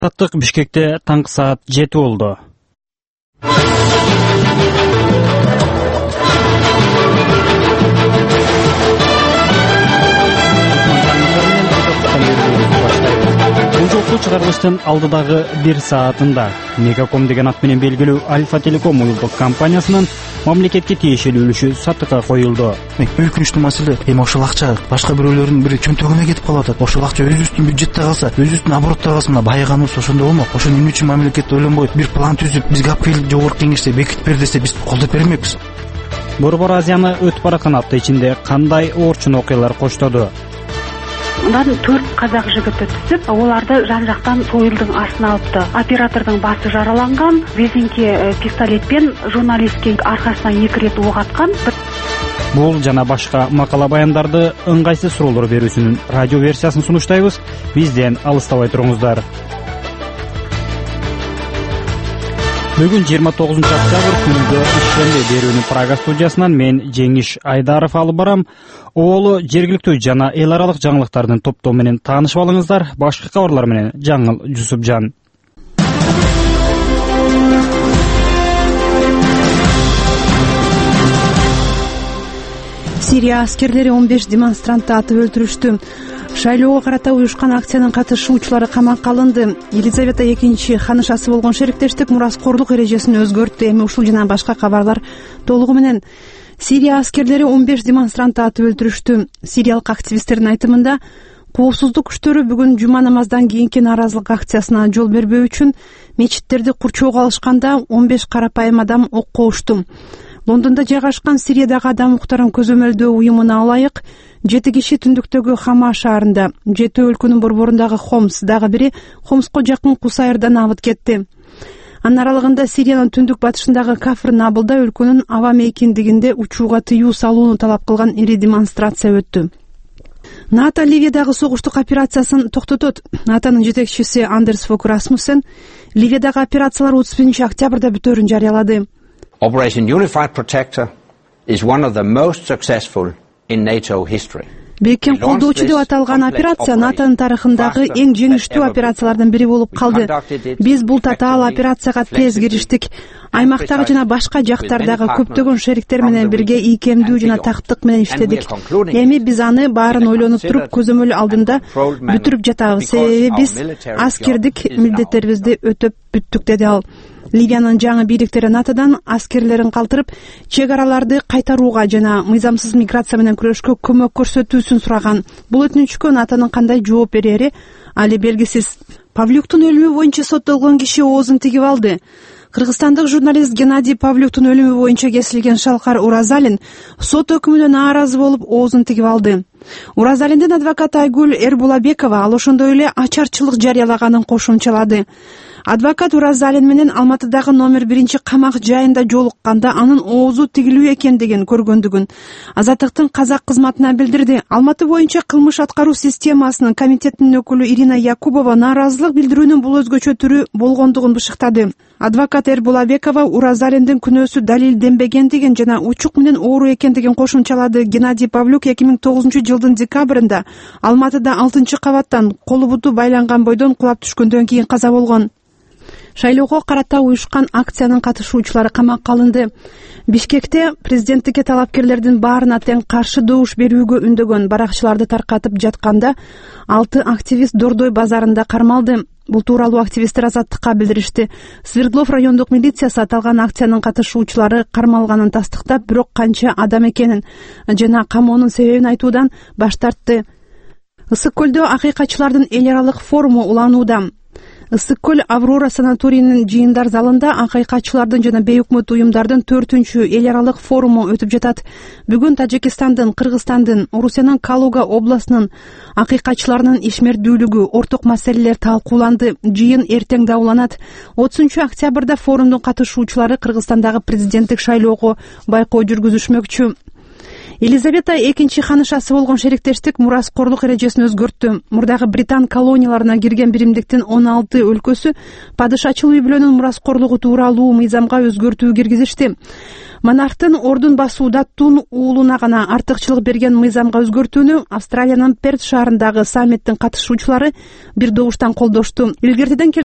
Саттык Бишкекте таңкы саат 7 болду. Бул чыгарылыштын алдыдагы 1 саатында Мегаком деген ат менен белгилүү Альфа Телеком уюлдук компаниясынын мамлекетке тиешелүү үлүшү саттыкка коюлду. Өкүнүчтүү маселе ошол акча башка бирөөлөрдүн бир чөнтөгүнө кетип калып атат. Ошол акча өзүбүздүн бюджетте калса, өзүбүздүн оборотто калса, мына байыганыбыз ошондо болмок. Ошону эмне үчүн мамлекет ойлонбой бир план түзүп, бизге алып келип жогорку кеңеште бекитип бер десе, биз колдоп бермекпиз. Борбор Азияны өтүп бараткан апта ичинде кандай оорчун окуялар коштоду? Мындан 4 казак жигити түсүп, оларды жан-жактан союлдун астына алыпты. Оператордун башы жараланган, резинке пистолетпен журналистке аркасынан 2 рет ок аткан. Бул жана башка макала баяндарды ыңгайсыз суроолор берүүсүнүн радио версиясын сунуштайбыз. Бизден алыстабай туруңуздар. Бүгүн 29 октябрь күндө ишенде берүүнү Прага студиясынан мен Жеңиш Айдаров алып барам. Оолу жергиликтүү жана эл аралык жаңылыктардын топтоо менен таанышып алыңыздар. Башка кабарлар менен Жаңыл Жусупжан. Сирия аскерлери 15 демонстрантты атып өлтүрүштү. Шайлоого карата уюшкан акциянын катышуучулары камакка алынды. Елизавета II ханышасы болгон шериктештик мураскорлук эрежесин өзгөрттү. Эми ушул жана башка кабарлар толугу менен. Сирия аскерлери 15 демонстрантты атып өлтүрүштү. Сириялык активисттердин айтымында, коопсуздук күчтөрү бүгүн жума намаздан кийинки нааразылык акциясына жол бербөө үчүн мечиттерди курчоого алышканда 15 карапайым адам окко ушту. Лондондо жайгашкан Сириядагы адам укуктарын көзөмөлдөө уюмуна ылайык 7 киши түндүктөгү Хама шаарында, 7 өлкөнүн борборундагы Хомс, дагы бири Хомско жакын Кусайрдан абыт кетти. Анын аралыгында Сириянын түндүк батышындагы Кафр Набылда өлкөнүн аба мейкиндигинде учууга тыюу салууну талап кылган ири демонстрация өттү. НАТО Ливиядагы согуштук операциясын токтотот. НАТОнун жетекчиси Андерс Фок Расмуссен Ливиядагы операциялар 31 октябрда бүтөөрүн жарыялады. Operation Unified Protector is one of the most successful in NATO history. Бириккен колдоочу деп аталган операция НАТОнун тарыхындагы эң жеңиштүү операциялардын бири болуп калды. Биз бул татаал операцияга тез кириштик. Аймактагы жана башка жактардагы көптөгөн шериктер менен бирге ийкемдүү жана тактык менен иштедик. Эми биз аны баарын ойлонуп туруп көзөмөл алдында бүтүрүп жатабыз. Себеби биз аскердик милдеттерибизди өтөп бүттүк, деди ал. Ливиянын жаңы бийликтери НАТОдон аскерлерин калтырып, чек араларды кайтарууга жана мыйзамсыз миграция менен күрөшкө көмөк көрсөтүүсүн сураган. Бул өтүнүчкө НАТОнун кандай жооп берери али белгисиз. Павлюктун өлүмү боюнча соттолгон киши оозун тигип алды. Кыргызстандык журналист Геннадий Павлюктун өлүмү боюнча кесилген Шалкар Уразалин сот өкүмүнө нааразы болуп оозун тигип алды. Уразалиндин адвокаты Айгүл Эрбулабекова ал ошондой эле ачарчылык жарыялаганын кошумчалады. Адвокат Уразалин менен Алматыдагы номер 1 камак жайында жолукканда анын оозу тигилүү экендигин көргөндүгүн Азаттыктын казак кызматына билдирди. Алматы боюнча кылмыш аткаруу системасынын комитетинин өкүлү Ирина Якубова нааразылык билдирүүнүн бул өзгөчө түрү болгондугун бышыктады. Адвокат Эрбулабекова Уразалиндин күнөөсү далилденбегендигин жана учук менен оору экендигин кошумчалады. Геннадий Павлюк 2009-жылдын декабрында Алматыда 6-кабаттан колу буту байланган бойдон кулап түшкөндөн кийин каза болгон. Шайлоого карата уюшкан акциянын катышуучулары камакка алынды. Бишкекте президенттикке талапкерлердин баарына тең каршы добуш берүүгө үндөгөн баракчыларды таркатып жатканда 6 активист Дордой базарында кармалды. Бул тууралуу активисттер Азаттыкка билдиришти. Свердлов райондук милициясы аталган акциянын катышуучулары кармалганын тастыктап, бирок канча адам экенин жана камоонун себебин айтуудан баш тартты. Ысык көлдө акыйкатчылардын эл аралык форуму уланууда. Ысык көл Аврора санаторийинин жыйындар залында акыйкатчылардын жана бейөкмөт уюмдардын 4-чү эл аралык форуму өтүп жатат. Бүгүн Тажикстандын, Кыргызстандын, Орусиянын Калуга областынын акыйкатчыларынын ишмердүүлүгү, орток маселелер талкууланды. Жыйын эртең да уланат. 30-октябрда форумдун катышуучулары Кыргызстандагы президенттик шайлоого байкоо жүргүзүшмөкчү. Елизавета II ханышасы болгон шериктештик мураскорлук эрежесин өзгөрттү. Мурдагы британ колонияларына кирген биримдиктин 16 өлкөсү падышачыл үй-бүлөнүн мураскорлугу тууралуу мыйзамга өзгөртүү киргизишти. Монархтын ордун басууда тун уулуна гана артыкчылык берген мыйзамга өзгөртүүнү Австралиянын Перт шаарындагы саммиттин катышуучулары бир добуштан колдошту. Илгертеден